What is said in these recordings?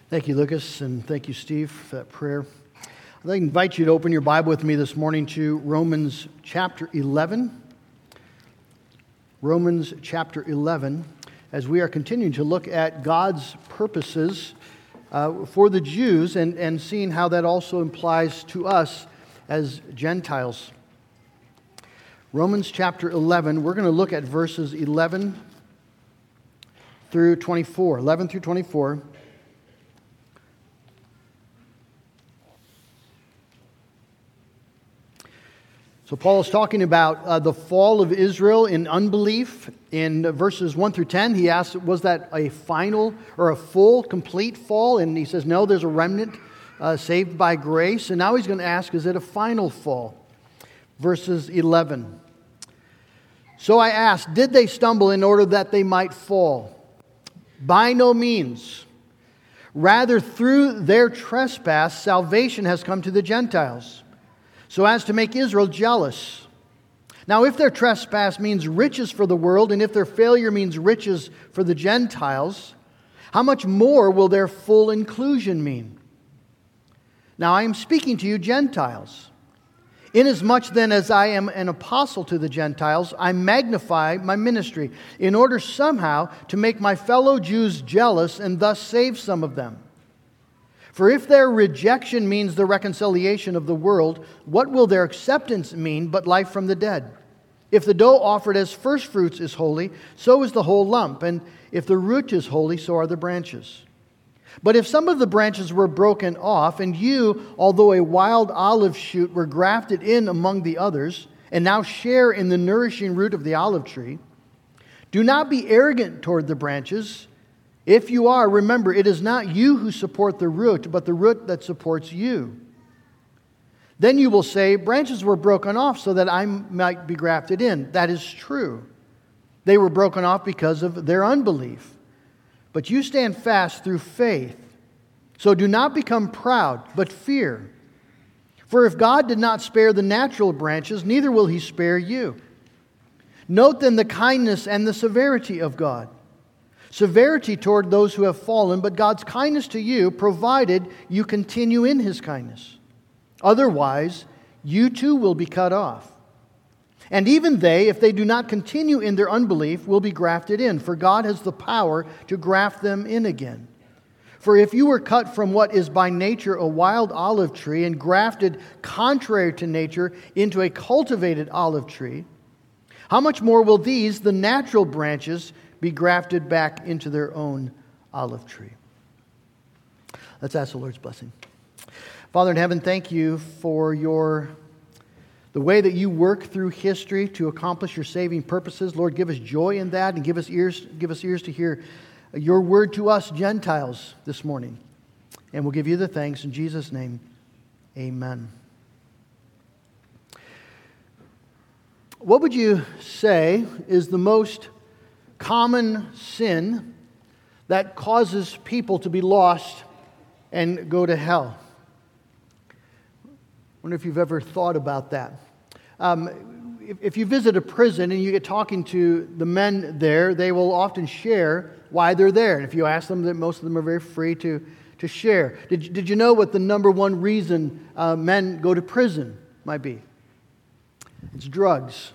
Thank you, Lucas, and thank you, Steve, for that prayer. I'd like to invite you to open your Bible with me this morning to Romans chapter 11. Romans chapter 11, as we are continuing to look at God's purposes for the Jews and seeing how that also applies to us as Gentiles. Romans chapter 11, we're going to look at verses 11 through 24. 11 through 24. So Paul is talking about the fall of Israel in unbelief. In verses 1 through 10, he asks, was that a final or a full, complete fall? And he says, no, there's a remnant saved by grace. And now he's going to ask, is it a final fall? Verses 11. So I asked, did they stumble in order that they might fall? By no means. Rather, through their trespass, salvation has come to the Gentiles, so as to make Israel jealous. Now, if their trespass means riches for the world, and if their failure means riches for the Gentiles, how much more will their full inclusion mean? Now, I am speaking to you Gentiles. Inasmuch then as I am an apostle to the Gentiles, I magnify my ministry, in order somehow to make my fellow Jews jealous and thus save some of them. For if their rejection means the reconciliation of the world, what will their acceptance mean but life from the dead? If the dough offered as firstfruits is holy, so is the whole lump. And if the root is holy, so are the branches. But if some of the branches were broken off, and you, although a wild olive shoot, were grafted in among the others, and now share in the nourishing root of the olive tree, do not be arrogant toward the branches. If you are, remember, it is not you who support the root, but the root that supports you. Then you will say, branches were broken off so that I might be grafted in. That is true. They were broken off because of their unbelief. But you stand fast through faith. So do not become proud, but fear. For if God did not spare the natural branches, neither will He spare you. Note then the kindness and the severity of God. Severity toward those who have fallen, but God's kindness to you, provided you continue in His kindness. Otherwise, you too will be cut off. And even they, if they do not continue in their unbelief, will be grafted in, for God has the power to graft them in again. For if you were cut from what is by nature a wild olive tree and grafted contrary to nature into a cultivated olive tree, how much more will these, the natural branches, be grafted back into their own olive tree? Let's ask the Lord's blessing. Father in heaven, thank you for the way that you work through history to accomplish your saving purposes. Lord, give us joy in that and give us ears to hear your word to us Gentiles this morning. And we'll give you the thanks in Jesus' name. Amen. What would you say is the most common sin that causes people to be lost and go to hell? I wonder if you've ever thought about that. If you visit a prison and you get talking to the men there, they will often share why they're there. And if you ask them, most of them are very free to share. Did you know what the number one reason men go to prison might be? It's drugs.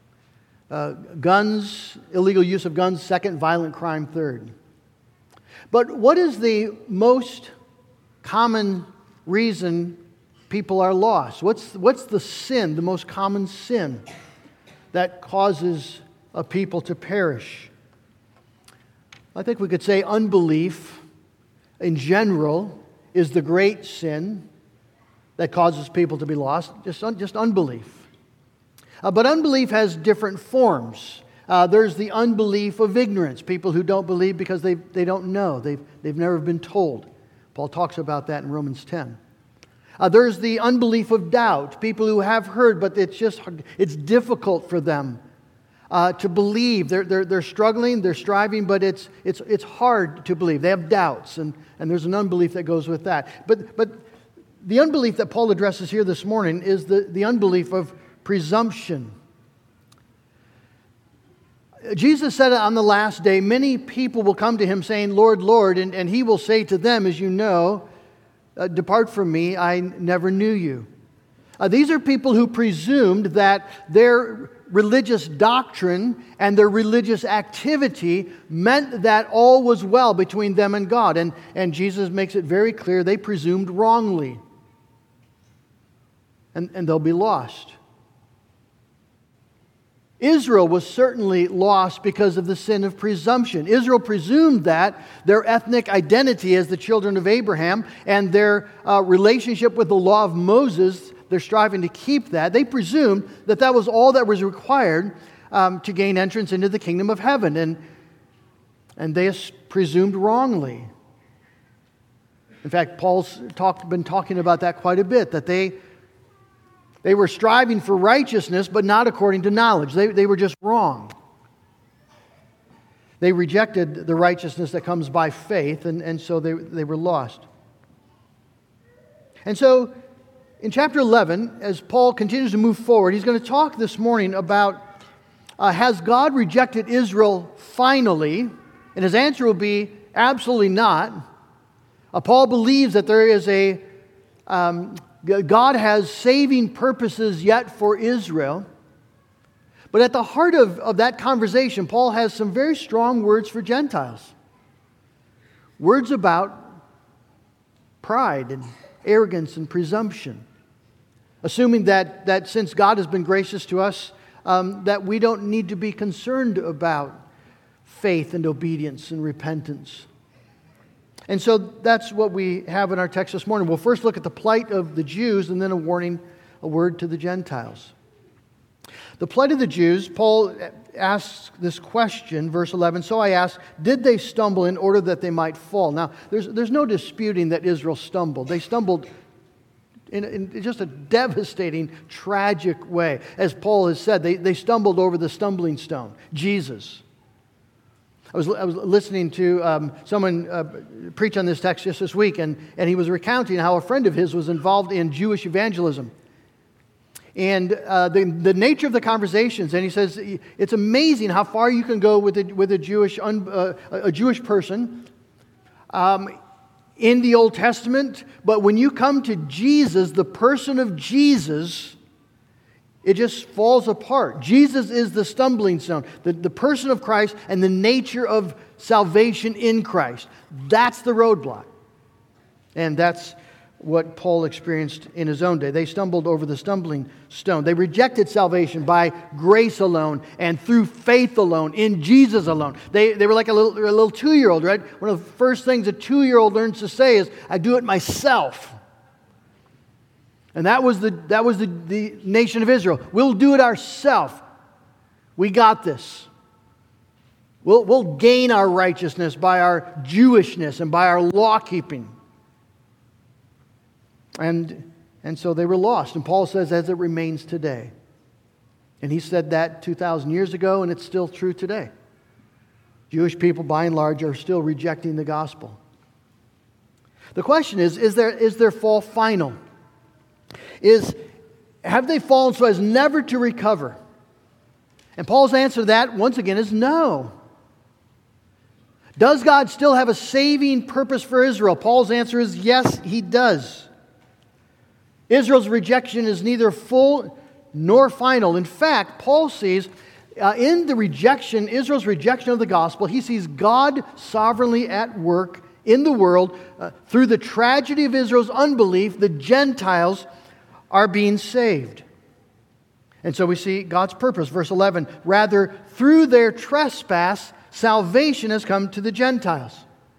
Guns, illegal use of guns, second, violent crime, third. But what is the most common reason people are lost? What's the sin, the most common sin that causes a people to perish? I think we could say unbelief in general is the great sin that causes people to be lost, just unbelief. But unbelief has different forms. There's the unbelief of ignorance, people who don't believe because they don't know. They've never been told. Paul talks about that in Romans 10. There's the unbelief of doubt, people who have heard, but it's difficult for them to believe. They're struggling, they're striving, but it's hard to believe. They have doubts, and there's an unbelief that goes with that. But the unbelief that Paul addresses here this morning is the unbelief of presumption. Jesus said on the last day, many people will come to him saying, Lord, Lord, and he will say to them, as you know, depart from me, I never knew you. These are people who presumed that their religious doctrine and their religious activity meant that all was well between them and God. And Jesus makes it very clear they presumed wrongly. And they'll be lost. Israel was certainly lost because of the sin of presumption. Israel presumed that their ethnic identity as the children of Abraham and their relationship with the law of Moses, they're striving to keep that. They presumed that that was all that was required to gain entrance into the kingdom of heaven. And they presumed wrongly. In fact, Paul's been talking about that quite a bit, that they were striving for righteousness, but not according to knowledge. They were just wrong. They rejected the righteousness that comes by faith, and so they were lost. And so, in chapter 11, as Paul continues to move forward, he's going to talk this morning about, has God rejected Israel finally? And his answer will be, absolutely not. Paul believes that there is God has saving purposes yet for Israel. But at the heart of that conversation, Paul has some very strong words for Gentiles. Words about pride and arrogance and presumption. Assuming that since God has been gracious to us, that we don't need to be concerned about faith and obedience and repentance. And so that's what we have in our text this morning. We'll first look at the plight of the Jews and then a word to the Gentiles. The plight of the Jews, Paul asks this question, verse 11, so I ask, did they stumble in order that they might fall? Now, there's no disputing that Israel stumbled. They stumbled in just a devastating, tragic way. As Paul has said, they stumbled over the stumbling stone, Jesus. I was listening to someone preach on this text just this week, and he was recounting how a friend of his was involved in Jewish evangelism. And the nature of the conversations, and he says, it's amazing how far you can go with a Jewish person in the Old Testament, but when you come to Jesus, the person of Jesus, it just falls apart. Jesus is the stumbling stone, the person of Christ and the nature of salvation in Christ. That's the roadblock. And that's what Paul experienced in his own day. They stumbled over the stumbling stone. They rejected salvation by grace alone and through faith alone, in Jesus alone. They were like a little 2-year-old, right? One of the first things a 2-year-old learns to say is, I do it myself. And that was the nation of Israel. We'll do it ourselves. We got this. We'll gain our righteousness by our Jewishness and by our law keeping. And so they were lost. And Paul says, as it remains today. And he said that 2,000 years ago, and it's still true today. Jewish people, by and large, are still rejecting the gospel. The question is their fall final? Have they fallen so as never to recover? And Paul's answer to that, once again, is no. Does God still have a saving purpose for Israel? Paul's answer is yes, he does. Israel's rejection is neither full nor final. In fact, Paul sees in the rejection, Israel's rejection of the gospel, he sees God sovereignly at work in the world. Through the tragedy of Israel's unbelief, the Gentiles are being saved. And so we see God's purpose. Verse 11, rather, through their trespass, salvation has come to the Gentiles.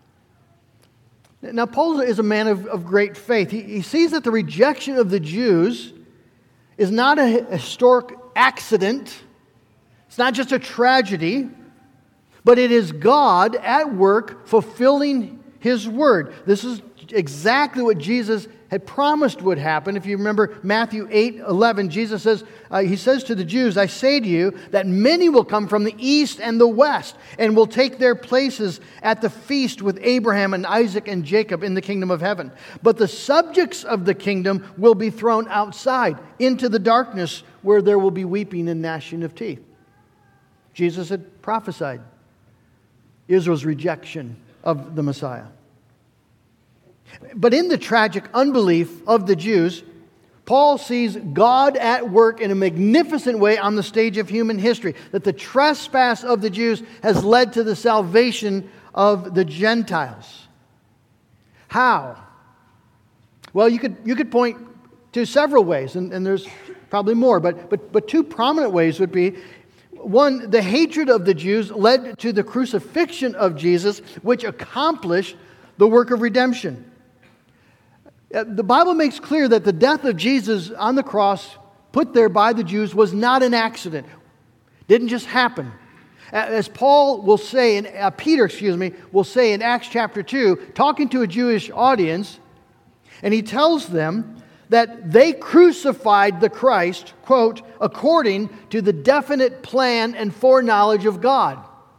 Now, Paul is a man of great faith. He sees that the rejection of the Jews is not a historic accident. It's not just a tragedy, but it is God at work fulfilling His word. This is exactly what Jesus had promised would happen. If you remember Matthew 8:11, Jesus says, he says to the Jews, I say to you that many will come from the east and the west and will take their places at the feast with Abraham and Isaac and Jacob in the kingdom of heaven. But the subjects of the kingdom will be thrown outside into the darkness where there will be weeping and gnashing of teeth. Jesus had prophesied Israel's rejection of the Messiah. But in the tragic unbelief of the Jews, Paul sees God at work in a magnificent way on the stage of human history. That the trespass of the Jews has led to the salvation of the Gentiles. How? Well, you could point to several ways, and there's probably more, but two prominent ways would be: one, the hatred of the Jews led to the crucifixion of Jesus, which accomplished the work of redemption. The Bible makes clear that the death of Jesus on the cross, put there by the Jews, was not an accident. Didn't just happen. As Paul will say, Peter will say in Acts chapter 2, talking to a Jewish audience, and he tells them that they crucified the Christ, quote, according to the definite plan and foreknowledge of God.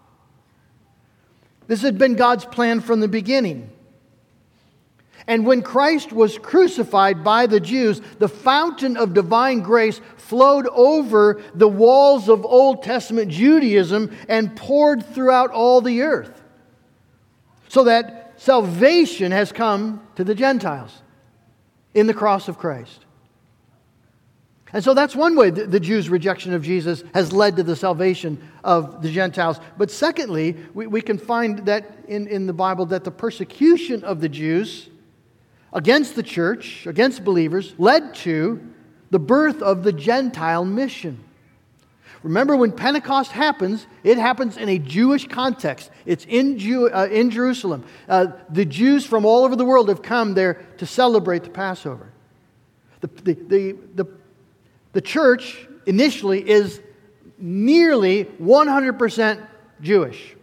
This had been God's plan from the beginning. And when Christ was crucified by the Jews, the fountain of divine grace flowed over the walls of Old Testament Judaism and poured throughout all the earth, so that salvation has come to the Gentiles in the cross of Christ. And so that's one way the Jews' rejection of Jesus has led to the salvation of the Gentiles. But secondly, we can find that in the Bible that the persecution of the Jews against the church, against believers, led to the birth of the Gentile mission. Remember, when Pentecost happens, it happens in a Jewish context. It's in Jerusalem. The Jews from all over the world have come there to celebrate the Passover. The church initially is nearly 100% Jewish.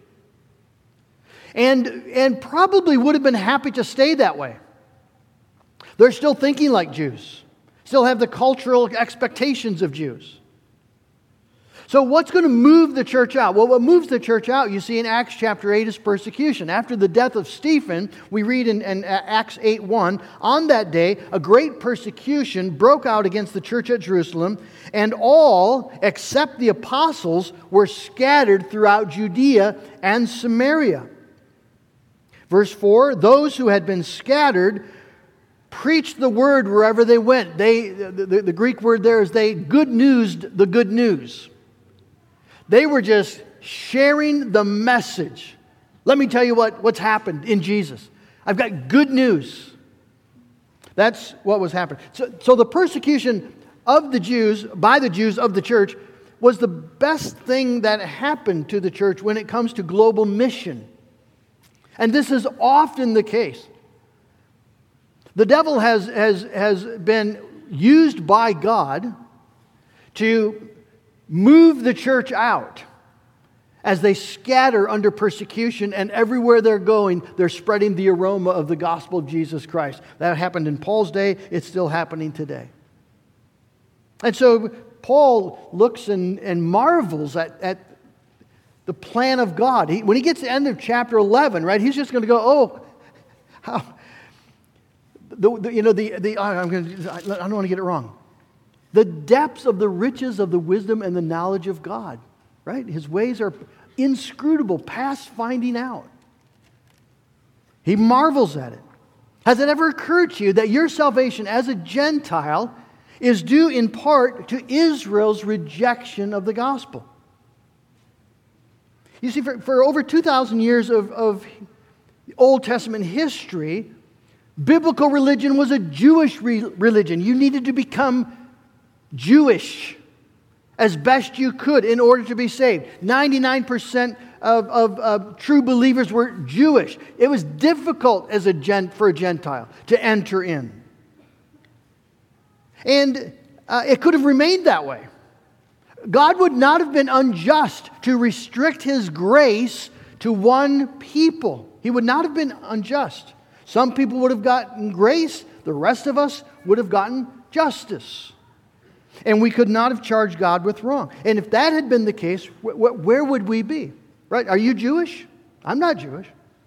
And probably would have been happy to stay that way. They're still thinking like Jews, still have the cultural expectations of Jews. So what's going to move the church out? Well, what moves the church out, you see in Acts chapter 8, is persecution. After the death of Stephen, we read in Acts 8:1, on that day, a great persecution broke out against the church at Jerusalem, and all, except the apostles, were scattered throughout Judea and Samaria. Verse 4, those who had been scattered preached the word wherever they went. The Greek word there is they good newsed the good news. They were just sharing the message. Let me tell you what's happened in Jesus. I've got good news. That's what was happening. So the persecution of the Jews, by the Jews of the church, was the best thing that happened to the church when it comes to global mission. And this is often the case. The devil has been used by God to move the church out as they scatter under persecution, and everywhere they're going, they're spreading the aroma of the gospel of Jesus Christ. That happened in Paul's day. It's still happening today. And so Paul looks and marvels at the plan of God. When he gets to the end of chapter 11, right, he's just going to go, oh, how... I don't want to get it wrong. The depths of the riches of the wisdom and the knowledge of God, right? His ways are inscrutable, past finding out. He marvels at it. Has it ever occurred to you that your salvation as a Gentile is due in part to Israel's rejection of the gospel? You see, for over 2,000 years of Old Testament history, biblical religion was a Jewish religion. You needed to become Jewish as best you could in order to be saved. 99% of true believers were Jewish. It was difficult for a Gentile to enter in. And it could have remained that way. God would not have been unjust to restrict His grace to one people. He would not have been unjust. Some people would have gotten grace. The rest of us would have gotten justice. And we could not have charged God with wrong. And if that had been the case, where would we be? Right? Are you Jewish? I'm not Jewish.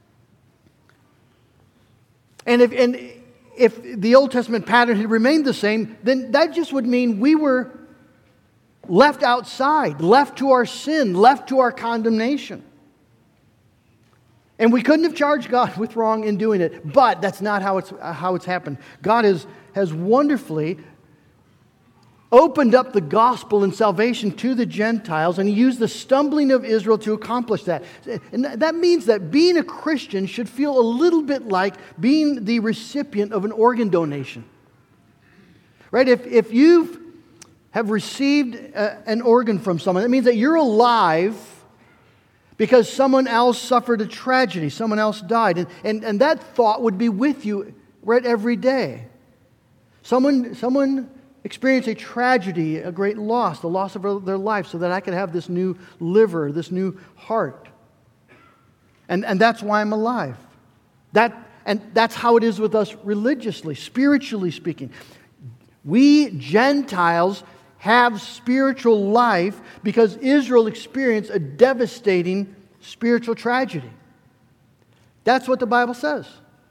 And if the Old Testament pattern had remained the same, then that just would mean we were left outside, left to our sin, left to our condemnation. And we couldn't have charged God with wrong in doing it, but that's not how it's happened. God has wonderfully opened up the gospel and salvation to the Gentiles, and He used the stumbling of Israel to accomplish that. And that means that being a Christian should feel a little bit like being the recipient of an organ donation. Right? If you have received an organ from someone, that means that you're alive because someone else suffered a tragedy, someone else died. And that thought would be with you right every day. Someone experienced a tragedy, a great loss, the loss of their life, so that I could have this new liver, this new heart. And that's why I'm alive. And that's how it is with us religiously, spiritually speaking. We Gentiles have spiritual life because Israel experienced a devastating spiritual tragedy. That's what the Bible says.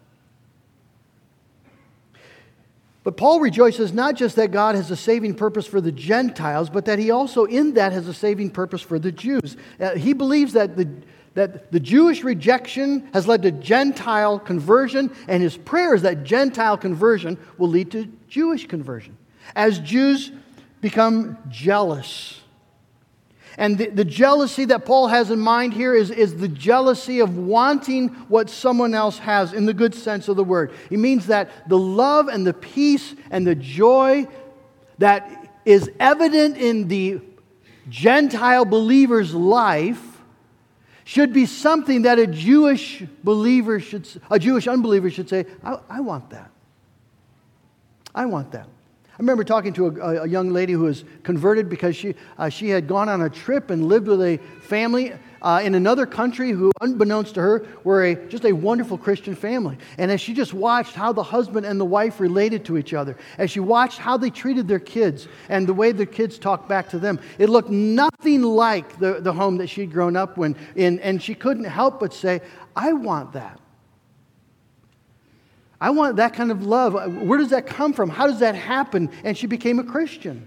But Paul rejoices not just that God has a saving purpose for the Gentiles, but that He also in that has a saving purpose for the Jews. He believes that the Jewish rejection has led to Gentile conversion, and his prayer is that Gentile conversion will lead to Jewish conversion. As Jews become jealous. And the jealousy that Paul has in mind here is the jealousy of wanting what someone else has in the good sense of the word. It means that the love and the peace and the joy that is evident in the Gentile believer's life should be something that a Jewish unbeliever should say, I want that. I want that. I remember talking to a young lady who was converted because she had gone on a trip and lived with a family in another country who, unbeknownst to her, were just a wonderful Christian family. And as she just watched how the husband and the wife related to each other, as she watched how they treated their kids and the way their kids talked back to them, it looked nothing like the home that she'd grown up in, and she couldn't help but say, I want that. I want that kind of love. Where does that come from? How does that happen? And she became a Christian.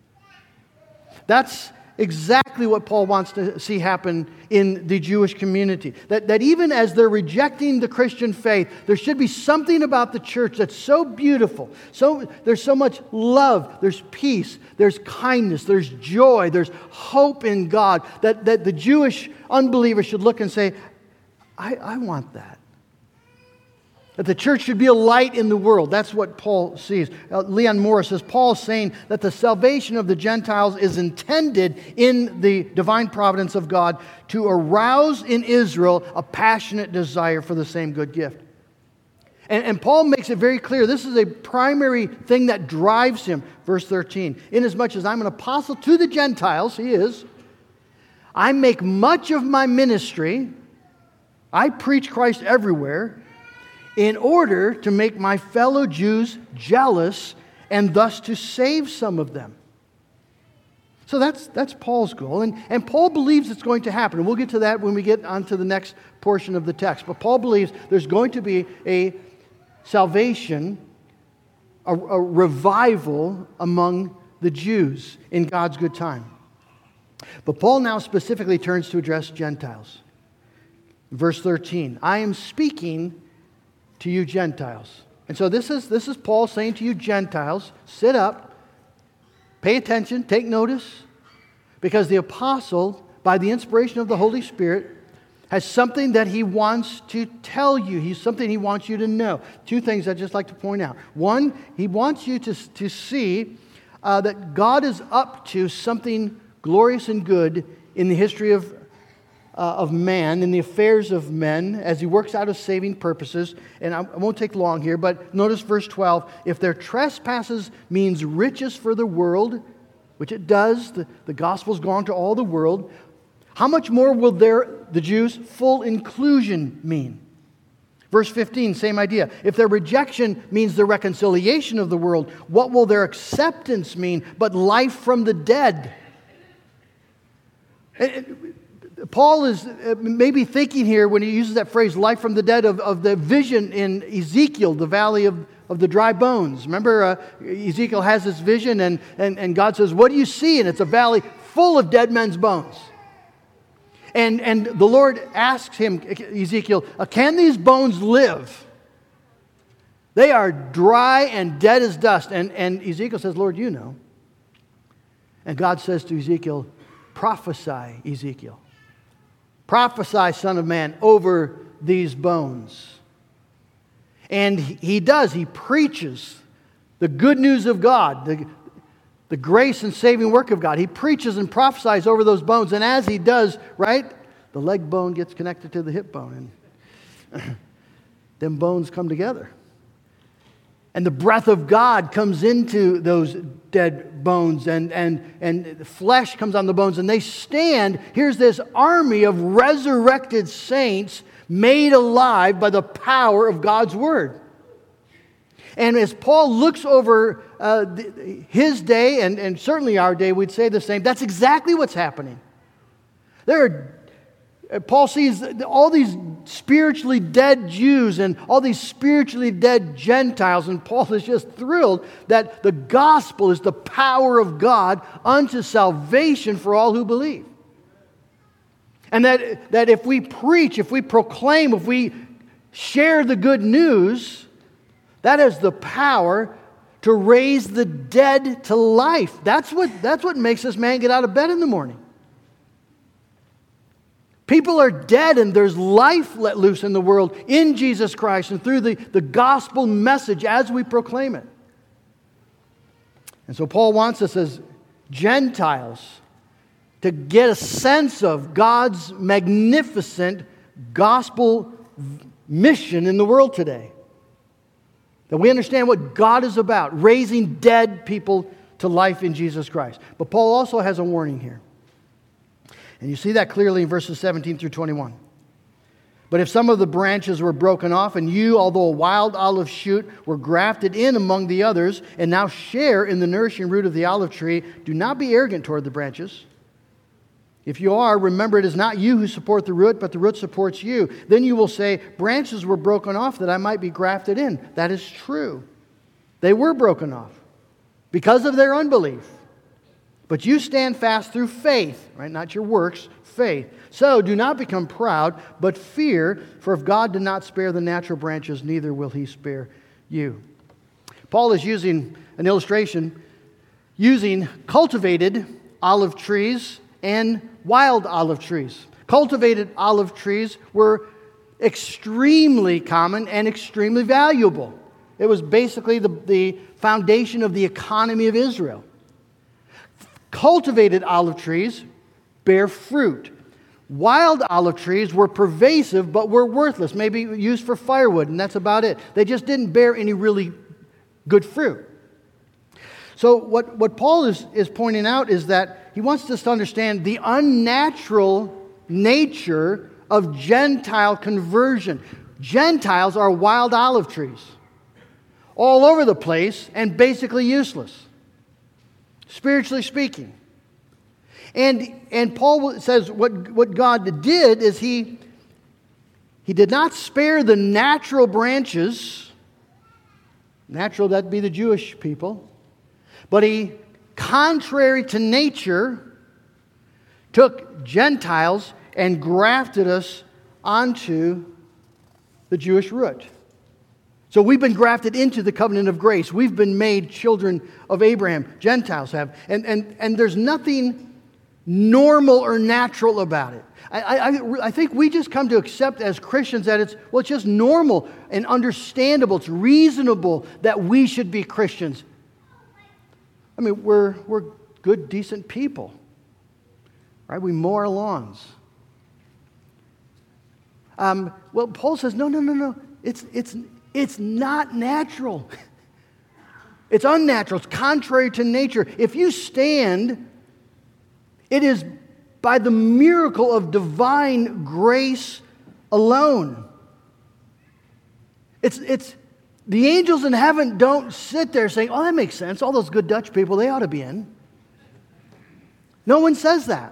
That's exactly what Paul wants to see happen in the Jewish community. That even as they're rejecting the Christian faith, there should be something about the church that's so beautiful. There's so much love, there's peace, there's kindness, there's joy, there's hope in God, that the Jewish unbeliever should look and say, I want that. That the church should be a light in the world. That's what Paul sees. Leon Morris says, Paul's saying that the salvation of the Gentiles is intended in the divine providence of God to arouse in Israel a passionate desire for the same good gift. And Paul makes it very clear, this is a primary thing that drives him. Verse 13, inasmuch as I'm an apostle to the Gentiles, he is, I make much of my ministry, I preach Christ everywhere, in order to make my fellow Jews jealous and thus to save some of them. So that's Paul's goal. And Paul believes it's going to happen. And we'll get to that when we get onto the next portion of the text. But Paul believes there's going to be a salvation, a revival among the Jews in God's good time. But Paul now specifically turns to address Gentiles. Verse 13, I am speaking to you Gentiles. And so this is Paul saying to you Gentiles, sit up, pay attention, take notice, because the apostle, by the inspiration of the Holy Spirit, has something that he wants to tell you. Something he wants you to know. Two things I'd just like to point out. One, he wants you to see that God is up to something glorious and good in the history of man, in the affairs of men, as he works out his saving purposes. And I won't take long here, but notice verse 12. If their trespasses means riches for the world, which it does, the gospel's gone to all the world, how much more will the Jews' full inclusion mean? Verse 15, same idea. If their rejection means the reconciliation of the world, what will their acceptance mean but life from the dead? Paul is maybe thinking here when he uses that phrase, life from the dead, of the vision in Ezekiel, the valley of of the dry bones. Remember, Ezekiel has this vision, and God says, what do you see? And it's a valley full of dead men's bones. And the Lord asks him, Ezekiel, can these bones live? They are dry and dead as dust. And Ezekiel says, Lord, you know. And God says to Ezekiel, prophesy, Ezekiel. Prophesy, son of man, over these bones. And he does. He preaches the good news of God, the grace and saving work of God. He preaches and prophesies over those bones. And as he does, right, the leg bone gets connected to the hip bone. And them bones come together. And the breath of God comes into those dead bones, and flesh comes on the bones, and they stand. Here's this army of resurrected saints made alive by the power of God's Word. And as Paul looks over his day, and certainly our day, we'd say the same. That's exactly what's happening. Paul sees all these spiritually dead Jews and all these spiritually dead Gentiles, and Paul is just thrilled that the gospel is the power of God unto salvation for all who believe. And that if we preach, if we proclaim, if we share the good news, that has the power to raise the dead to life. That's what makes this man get out of bed in the morning. People are dead, and there's life let loose in the world in Jesus Christ and through the gospel message as we proclaim it. And so Paul wants us as Gentiles to get a sense of God's magnificent gospel mission in the world today. That we understand what God is about, raising dead people to life in Jesus Christ. But Paul also has a warning here. And you see that clearly in verses 17 through 21. But if some of the branches were broken off, and you, although a wild olive shoot, were grafted in among the others, and now share in the nourishing root of the olive tree, do not be arrogant toward the branches. If you are, remember it is not you who support the root, but the root supports you. Then you will say, branches were broken off that I might be grafted in. That is true. They were broken off because of their unbelief. But you stand fast through faith, right? Not your works, faith. So do not become proud, but fear, for if God did not spare the natural branches, neither will He spare you. Paul is using an illustration using cultivated olive trees and wild olive trees. Cultivated olive trees were extremely common and extremely valuable. It was basically the foundation of the economy of Israel. Cultivated olive trees bear fruit. Wild olive trees were pervasive but were worthless, maybe used for firewood, and that's about it. They just didn't bear any really good fruit. So what Paul is pointing out is that he wants us to understand the unnatural nature of Gentile conversion. Gentiles are wild olive trees, all over the place and basically useless, spiritually speaking. And Paul says what God did is he did not spare the natural branches. Natural, that'd be the Jewish people. But he, contrary to nature, took Gentiles and grafted us onto the Jewish root. So we've been grafted into the covenant of grace. We've been made children of Abraham. Gentiles have. And there's nothing normal or natural about it. I think we just come to accept as Christians that it's just normal and understandable. It's reasonable that we should be Christians. I mean, we're good, decent people, right? We mow our lawns. Well, Paul says, no. It's not natural. It's unnatural. It's contrary to nature. If you stand, it is by the miracle of divine grace alone. It's the angels in heaven don't sit there saying, oh, that makes sense. All those good Dutch people, they ought to be in. No one says that.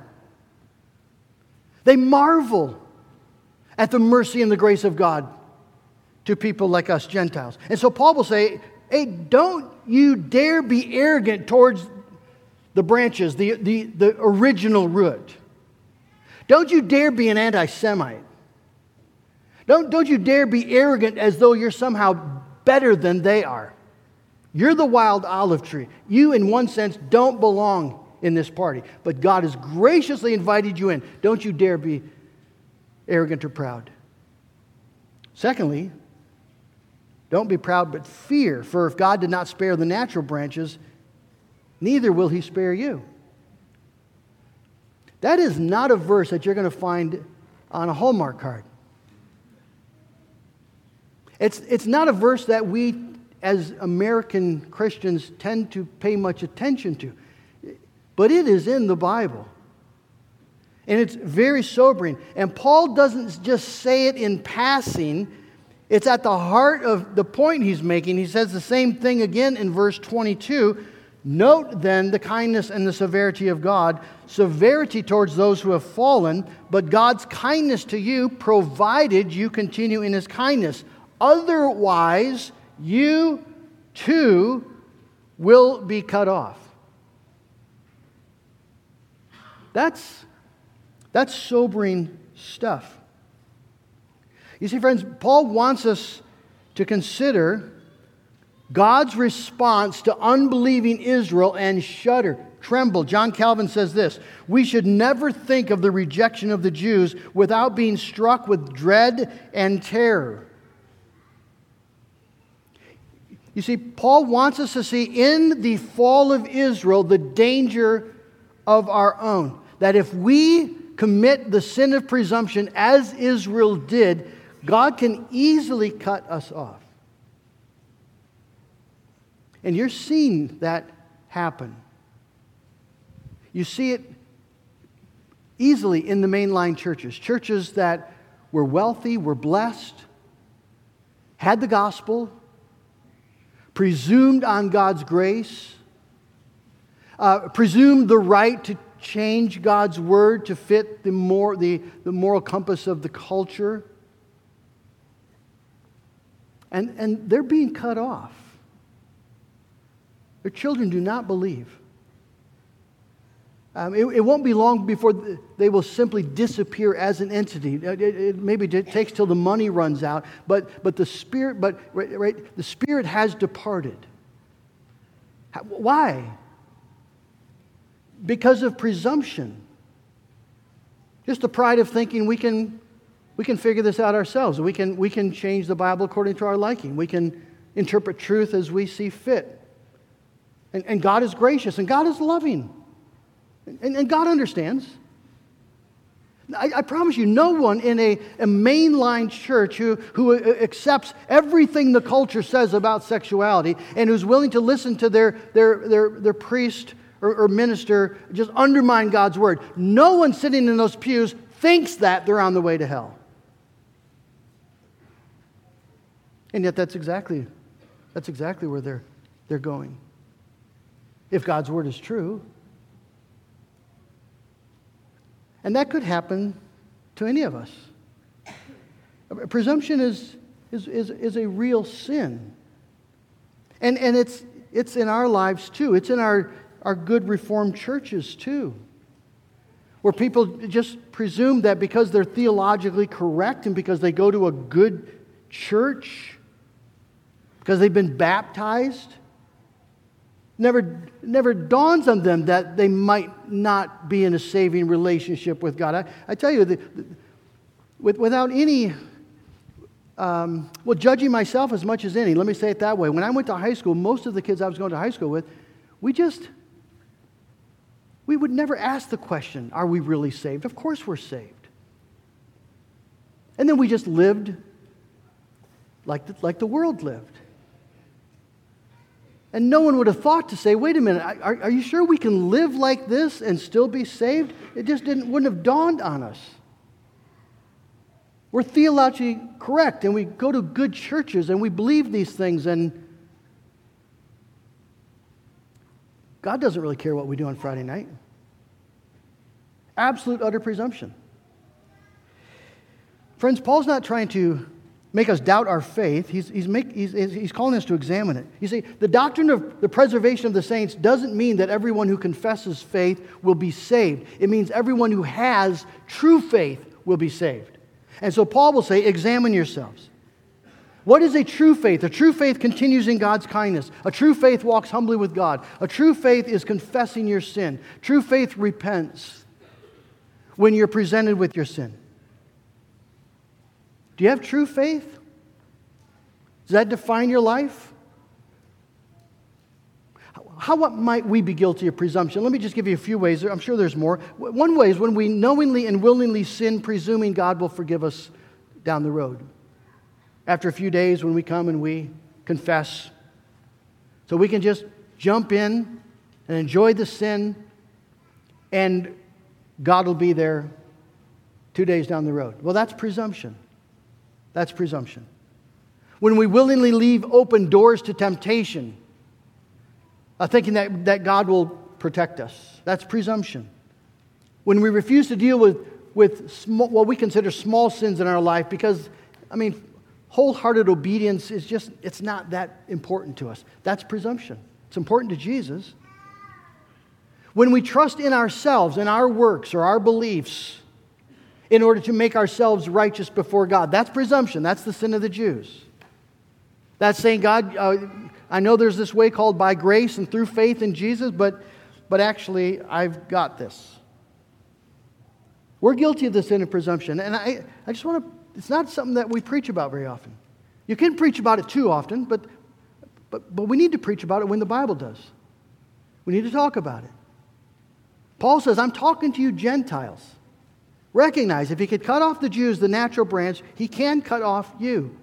They marvel at the mercy and the grace of God to people like us Gentiles. And so Paul will say, hey, don't you dare be arrogant towards the branches, the original root. Don't you dare be an anti-Semite. Don't you dare be arrogant as though you're somehow better than they are. You're the wild olive tree. You, in one sense, don't belong in this party. But God has graciously invited you in. Don't you dare be arrogant or proud. Secondly, don't be proud but fear. For if God did not spare the natural branches, neither will He spare you. That is not a verse that you're going to find on a Hallmark card. It's not a verse that we as American Christians tend to pay much attention to. But it is in the Bible. And it's very sobering. And Paul doesn't just say it in passing. It's at the heart of the point he's making. He says the same thing again in verse 22. Note then the kindness and the severity of God. Severity towards those who have fallen, but God's kindness to you, provided you continue in His kindness. Otherwise, you too will be cut off. That's sobering stuff. You see, friends, Paul wants us to consider God's response to unbelieving Israel and shudder, tremble. John Calvin says this: we should never think of the rejection of the Jews without being struck with dread and terror. You see, Paul wants us to see in the fall of Israel the danger of our own. That if we commit the sin of presumption as Israel did, God can easily cut us off. And you're seeing that happen. You see it easily in the mainline churches. Churches that were wealthy, were blessed, had the gospel, presumed on God's grace, presumed the right to change God's word to fit the moral compass of the culture. And they're being cut off. Their children do not believe. It won't be long before they will simply disappear as an entity. Maybe it takes till the money runs out, but the spirit, the spirit has departed. Why? Because of presumption. Just the pride of thinking we can figure this out ourselves. We can change the Bible according to our liking. We can interpret truth as we see fit. And God is gracious and God is loving. And God understands. I promise you, no one in a mainline church who accepts everything the culture says about sexuality and who's willing to listen to their priest or minister just undermine God's word. No one sitting in those pews thinks that they're on the way to hell. And yet that's exactly where they're going. If God's word is true. And that could happen to any of us. Presumption is a real sin. And it's in our lives too. It's in our good Reformed churches too. Where people just presume that because they're theologically correct and because they go to a good church, because they've been baptized, never dawns on them that they might not be in a saving relationship with God. I tell you, without any, judging myself as much as any, let me say it that way. When I went to high school, most of the kids I was going to high school with, we would never ask the question, are we really saved? Of course we're saved. And then we just lived like the world lived. And no one would have thought to say, wait a minute, are you sure we can live like this and still be saved? It just wouldn't have dawned on us. We're theologically correct, and we go to good churches, and we believe these things, and God doesn't really care what we do on Friday night. Absolute, utter presumption. Friends, Paul's not trying to make us doubt our faith. He's calling us to examine it. You see, the doctrine of the preservation of the saints doesn't mean that everyone who confesses faith will be saved. It means everyone who has true faith will be saved. And so Paul will say, examine yourselves. What is a true faith? A true faith continues in God's kindness. A true faith walks humbly with God. A true faith is confessing your sin. True faith repents when you're presented with your sin. Do you have true faith? Does that define your life? How might we be guilty of presumption? Let me just give you a few ways. I'm sure there's more. One way is when we knowingly and willingly sin, presuming God will forgive us down the road. After a few days when we come and we confess. So we can just jump in and enjoy the sin, and God will be there 2 days down the road. Well, that's presumption. That's presumption. When we willingly leave open doors to temptation, thinking that God will protect us, that's presumption. When we refuse to deal with what we consider small sins in our life because, wholehearted obedience is it's not that important to us. That's presumption. It's important to Jesus. When we trust in ourselves, in our works or our beliefs, in order to make ourselves righteous before God. That's presumption. That's the sin of the Jews. That's saying, God, I know there's this way called by grace and through faith in Jesus, but actually I've got this. We're guilty of the sin of presumption. And I just want to, it's not something that we preach about very often. You can preach about it too often, but we need to preach about it when the Bible does. We need to talk about it. Paul says, I'm talking to you Gentiles. Recognize, if he could cut off the Jews, the natural branch, he can cut off you.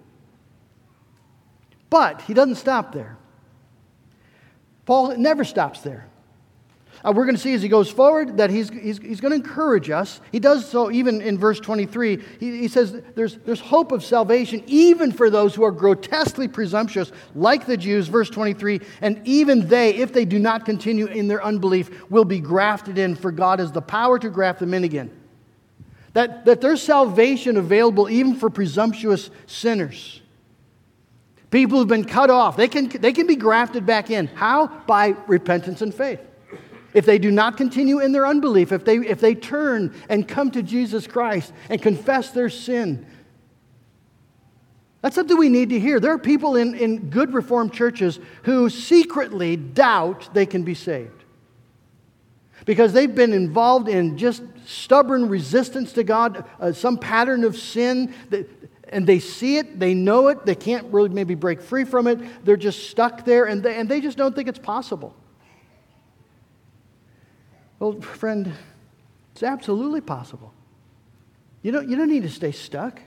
But he doesn't stop there. Paul never stops there. We're going to see as he goes forward that he's going to encourage us. He does so even in verse 23. He says there's hope of salvation even for those who are grotesquely presumptuous, like the Jews, verse 23. And even they, if they do not continue in their unbelief, will be grafted in, for God has the power to graft them in again. That there's salvation available even for presumptuous sinners. People who've been cut off, they can be grafted back in. How? By repentance and faith. If they do not continue in their unbelief, if they turn and come to Jesus Christ and confess their sin, that's something we need to hear. There are people in good Reformed churches who secretly doubt they can be saved because they've been involved in just stubborn resistance to God, some pattern of sin, and they see it, they know it, they can't really maybe break free from it. They're just stuck there, and they just don't think it's possible. Well, friend, it's absolutely possible. You don't need to stay stuck.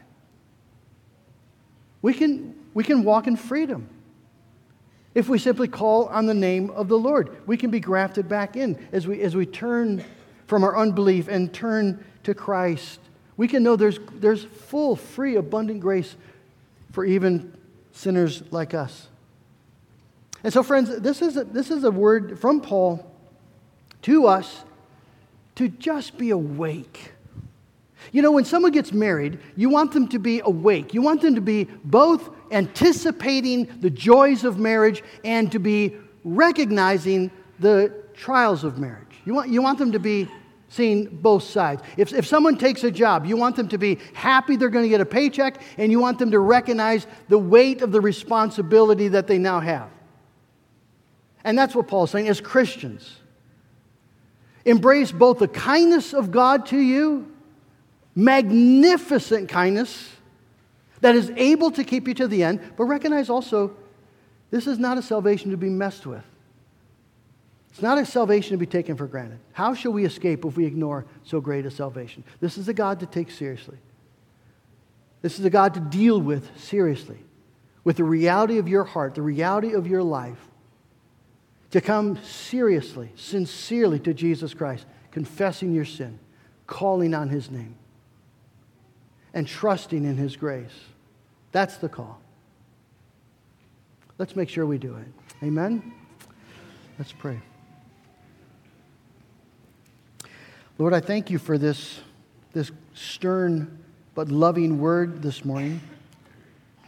We can walk in freedom. If we simply call on the name of the Lord, we can be grafted back in as we turn from our unbelief and turn to Christ. We can know there's full, free, abundant grace for even sinners like us. And so, friends, this is a word from Paul to us to just be awake. You know, when someone gets married, you want them to be awake. You want them to be both anticipating the joys of marriage and to be recognizing the trials of marriage. You want them to be seeing both sides. If someone takes a job, you want them to be happy they're going to get a paycheck, and you want them to recognize the weight of the responsibility that they now have. And that's what Paul's saying. As Christians, embrace both the kindness of God to you, magnificent kindness that is able to keep you to the end, but recognize also this is not a salvation to be messed with. It's not a salvation to be taken for granted. How shall we escape if we ignore so great a salvation? This is a God to take seriously. This is a God to deal with seriously, with the reality of your heart, the reality of your life, to come seriously, sincerely to Jesus Christ, confessing your sin, calling on His name, and trusting in His grace. That's the call. Let's make sure we do it. Amen? Let's pray. Lord, I thank you for this stern but loving word this morning.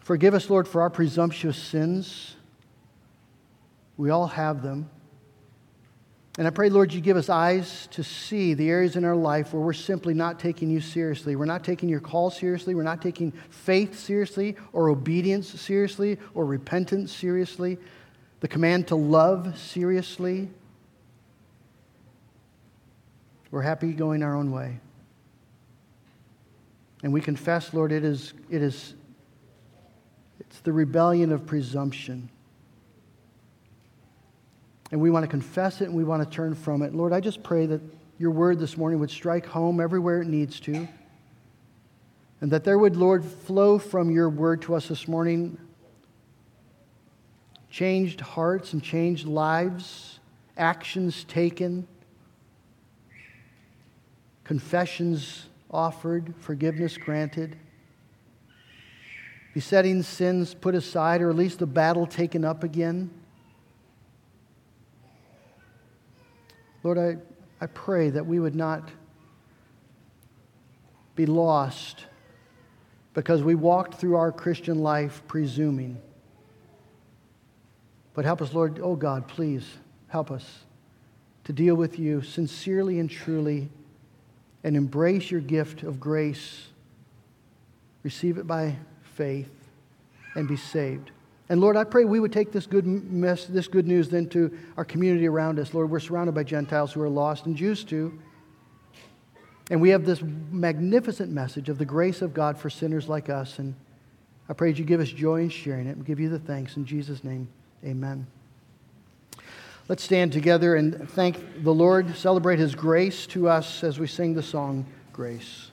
Forgive us, Lord, for our presumptuous sins. We all have them. And I pray, Lord, you give us eyes to see the areas in our life where we're simply not taking you seriously. We're not taking your call seriously. We're not taking faith seriously, or obedience seriously, or repentance seriously. The command to love seriously. We're happy going our own way. And we confess, Lord, it's the rebellion of presumption. And we want to confess it and we want to turn from it. Lord, I just pray that your word this morning would strike home everywhere it needs to. And that there would, Lord, flow from your word to us this morning changed hearts and changed lives, actions taken, confessions offered, forgiveness granted, besetting sins put aside, or at least the battle taken up again. Lord, I pray that we would not be lost because we walked through our Christian life presuming. But help us, Lord, oh God, please help us to deal with you sincerely and truly and embrace your gift of grace, receive it by faith, and be saved. And Lord, I pray we would take this good news then to our community around us. Lord, we're surrounded by Gentiles who are lost and Jews too. And we have this magnificent message of the grace of God for sinners like us. And I pray that you give us joy in sharing it. We give you the thanks. In Jesus' name, amen. Let's stand together and thank the Lord, celebrate His grace to us as we sing the song, Grace.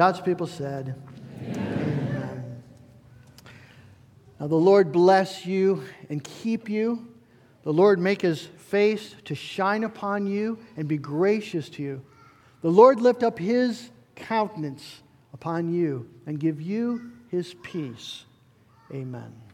God's people said, Amen. Now the Lord bless you and keep you. The Lord make His face to shine upon you and be gracious to you. The Lord lift up His countenance upon you and give you His peace. Amen.